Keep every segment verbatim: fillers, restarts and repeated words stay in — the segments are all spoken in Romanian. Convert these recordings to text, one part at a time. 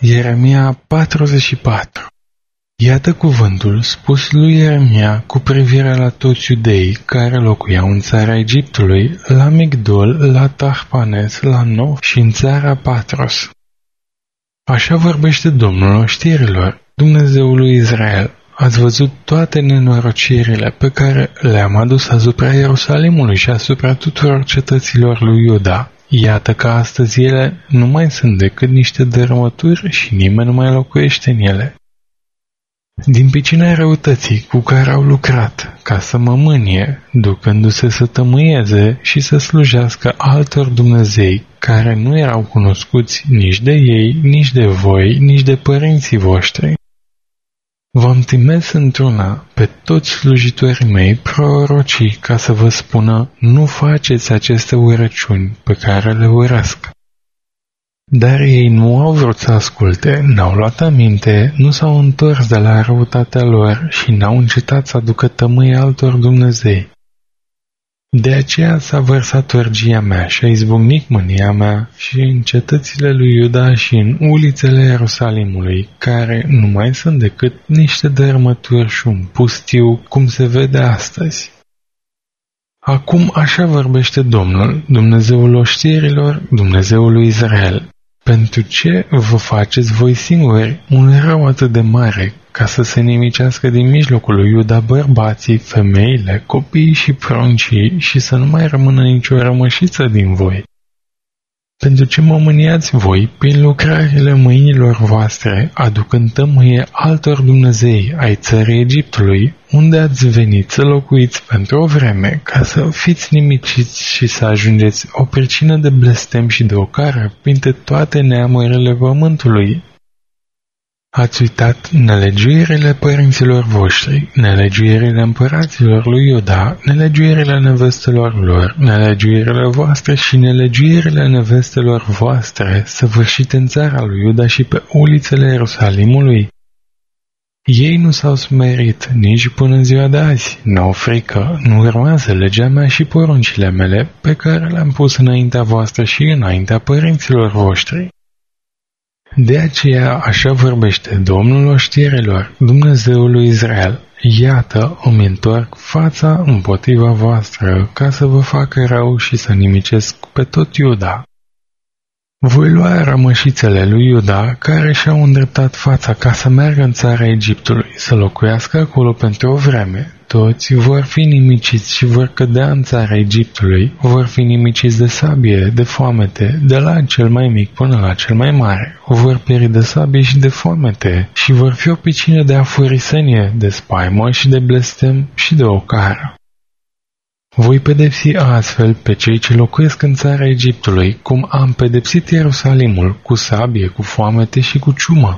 Ieremia patruzeci și patru. Iată cuvântul spus lui Ieremia cu privire la toți iudeii care locuiau în țara Egiptului, la Migdol, la Tahpanes, la Nof și în țara Patros. Așa vorbește Domnul oștirilor, Dumnezeul lui Israel. Ați văzut toate nenorocirile pe care le-am adus asupra Ierusalimului și asupra tuturor cetăților lui Iuda. Iată că astăzi ele nu mai sunt decât niște dărâmături și nimeni nu mai locuiește în ele. Din pricina răutății cu care au lucrat, ca să mă mânie, ducându-se să tămâieze și să slujească altor dumnezei care nu erau cunoscuți nici de ei, nici de voi, nici de părinții voștri. V-am trimis într-una pe toți slujitorii mei prorocii ca să vă spună, nu faceți aceste urăciuni pe care le urăsc. Dar ei nu au vrut să asculte, n-au luat aminte, nu s-au întors de la răutatea lor și n-au încetat să aducă tămâie altor dumnezei. De aceea s-a vărsat orgia mea și a izbucnit mânia mea și în cetățile lui Iuda și în ulițele Ierusalimului, care nu mai sunt decât niște dărâmături și un pustiu, cum se vede astăzi. Acum așa vorbește Domnul, Dumnezeul oștirilor, Dumnezeul lui Israel. Pentru ce vă faceți voi singuri un rău atât de mare, ca să se nimicească din mijlocul lui Iuda bărbații, femeile, copiii și pruncii și să nu mai rămână nicio rămășiță din voi? Pentru ce mă mâniați voi prin lucrările mâinilor voastre, aducând tămâie altor dumnezei ai țării Egiptului, unde ați venit să locuiți pentru o vreme, ca să fiți nimiciți și să ajungeți o pricină de blestem și de ocară printre toate neamurile pământului? Ați uitat nelegiuirile părinților voștri, nelegiuirile împăraților lui Iuda, nelegiuirile nevestelor lor, nelegiuirile voastre și nelegiuirile nevestelor voastre, săvârșite în țara lui Iuda și pe ulițele Ierusalimului? Ei nu s-au smerit nici până în ziua de azi, n-au frică, nu urmează legea mea și poruncile mele, pe care le-am pus înaintea voastră și înaintea părinților voștri. De aceea așa vorbește Domnul oștirilor, Dumnezeul lui Israel. Iată, îmi întorc fața împotriva voastră ca să vă facă rău și să nimicesc pe tot Iuda. Voi lua rămășițele lui Iuda care și-au îndreptat fața ca să meargă în țara Egiptului, să locuiască acolo pentru o vreme. Toți vor fi nimiciți și vor cădea în țara Egiptului, vor fi nimiciți de sabie, de foamete, de la cel mai mic până la cel mai mare. Vor pieri de sabie și de foamete și vor fi o picină de afurisenie, de spaimă și de blestem și de ocară. Voi pedepsi astfel pe cei ce locuiesc în țara Egiptului, cum am pedepsit Ierusalimul, cu sabie, cu foamete și cu ciumă.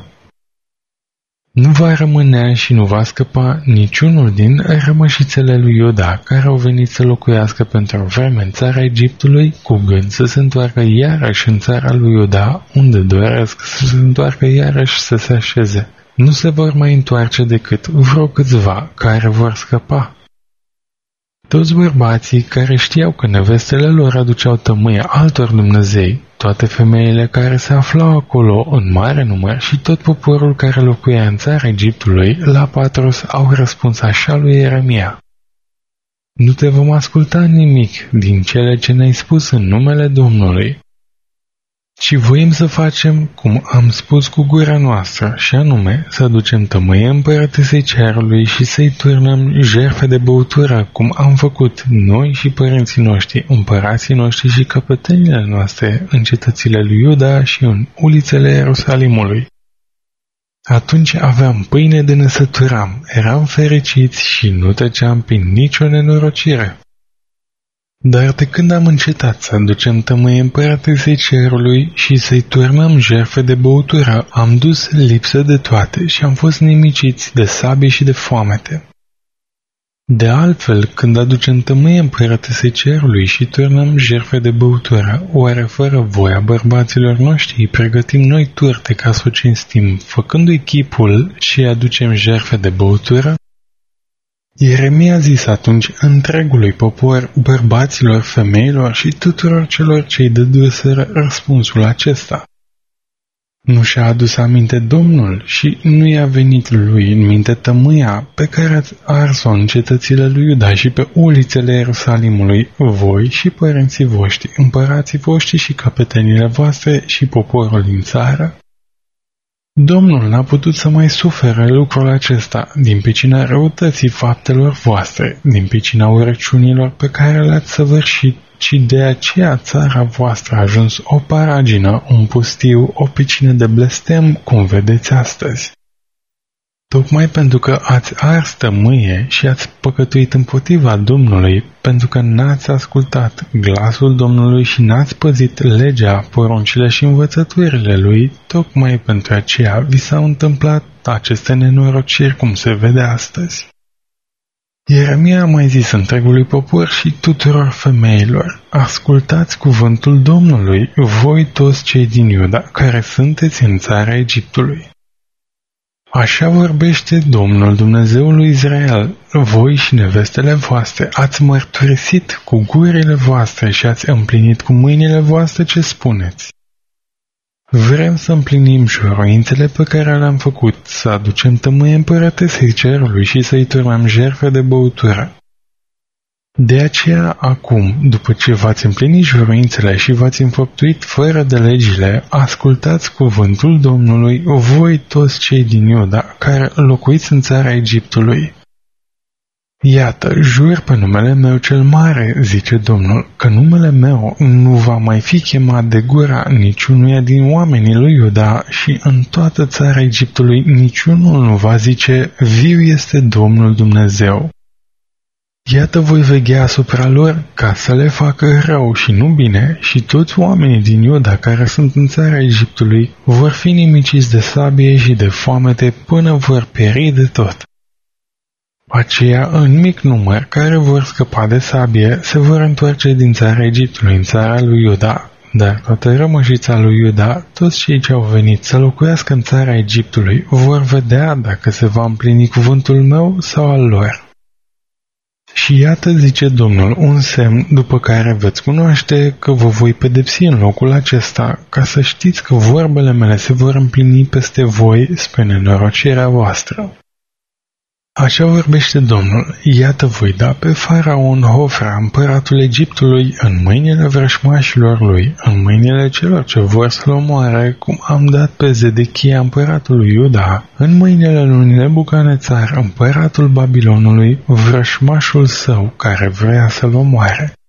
Nu va rămâne și nu va scăpa niciunul din rămășițele lui Iuda care au venit să locuiască pentru o vreme în țara Egiptului, cu gând să se întoarcă iarăși în țara lui Iuda, unde doresc să se întoarcă iarăși să se așeze. Nu se vor mai întoarce decât vreo câțiva care vor scăpa. Toți bărbații care știau că nevestele lor aduceau tămâie altor dumnezei, toate femeile care se aflau acolo în mare număr și tot poporul care locuia în țara Egiptului, la Patros au răspuns așa lui Ieremia: nu te vom asculta nimic din cele ce ne-ai spus în numele Domnului, ci voim să facem cum am spus cu gura noastră, și anume să aducem tămâie împărătesei cerului și să-i turnăm jertfe de băutură, cum am făcut noi și părinții noștri, împărații noștri și căpetenile noastre în cetățile lui Iuda și în ulițele Ierusalimului. Atunci aveam pâine de ne săturam, eram fericiți și nu treceam prin nicio nenorocire. Dar de când am încetat să aducem tămâie împărătesei cerului și să-i turnăm jertfe de băutură, am dus lipsă de toate și am fost nimiciți de sabie și de foamete. De altfel, când aducem tămâie împărătesei cerului și turnăm jertfe de băutură, oare fără voia bărbaților noștri pregătim noi turte ca să o cinstim, făcându-i chipul și aducem jertfe de băutură? Ieremia a zis atunci întregului popor, bărbaților, femeilor și tuturor celor ce-i dăduseră răspunsul acesta: Nu și-a adus aminte Domnul și nu i-a venit lui în minte tămâia pe care ați ars-o în cetățile lui Iuda și pe ulițele Ierusalimului, voi și părinții voștri, împărații voștri și capetenile voastre și poporul din țară? Domnul n-a putut să mai sufere lucrul acesta din pricina răutății faptelor voastre, din pricina urăciunilor pe care le-ați săvârșit, ci de aceea țara voastră a ajuns o paragină, un pustiu, o picină de blestem, cum vedeți astăzi. Tocmai pentru că ați ars tămâie și ați păcătuit împotriva Domnului, pentru că n-ați ascultat glasul Domnului și n-ați păzit legea, poruncile și învățăturile lui, tocmai pentru aceea vi s-au întâmplat aceste nenorociri cum se vede astăzi. Ieremia a mai zis întregului popor și tuturor femeilor: ascultați cuvântul Domnului, voi toți cei din Iuda, care sunteți în țara Egiptului. Așa vorbește Domnul Dumnezeul lui Israel: voi și nevestele voastre ați mărturisit cu gurile voastre și ați împlinit cu mâinile voastre ce spuneți. Vrem să împlinim juroințele pe care le-am făcut, să aducem tămâie împărătesei cerului și să-i turnăm jertfe de băutură. De aceea, acum, după ce v-ați împlinit juroințele și v-ați înfăptuit fără de legile, ascultați cuvântul Domnului, voi toți cei din Iuda, care locuiți în țara Egiptului. Iată, jur pe numele meu cel mare, zice Domnul, că numele meu nu va mai fi chemat de gura niciunuia din oamenii lui Iuda și în toată țara Egiptului niciunul nu va zice: viu este Domnul Dumnezeu. Iată, voi veghea asupra lor ca să le facă rău și nu bine, și toți oamenii din Iuda care sunt în țara Egiptului vor fi nimiciți de sabie și de foamete până vor pieri de tot. Aceia în mic număr care vor scăpa de sabie se vor întoarce din țara Egiptului în țara lui Iuda, dar toată rămășița lui Iuda, toți cei ce au venit să locuiască în țara Egiptului, vor vedea dacă se va împlini cuvântul meu sau al lor. Și iată, zice Domnul, un semn după care veți cunoaște că vă voi pedepsi în locul acesta, ca să știți că vorbele mele se vor împlini peste voi spre nenorocirea voastră. Așa vorbește Domnul: iată, voi da pe Faraon Hofra, împăratul Egiptului, în mâinile vrășmașilor lui, în mâinile celor ce vor să-l omoare, cum am dat pe Zedechia, împăratul lui Iuda, în mâinile lui Nebucanețar, împăratul Babilonului, vrășmașul său, care vrea să-l omoare.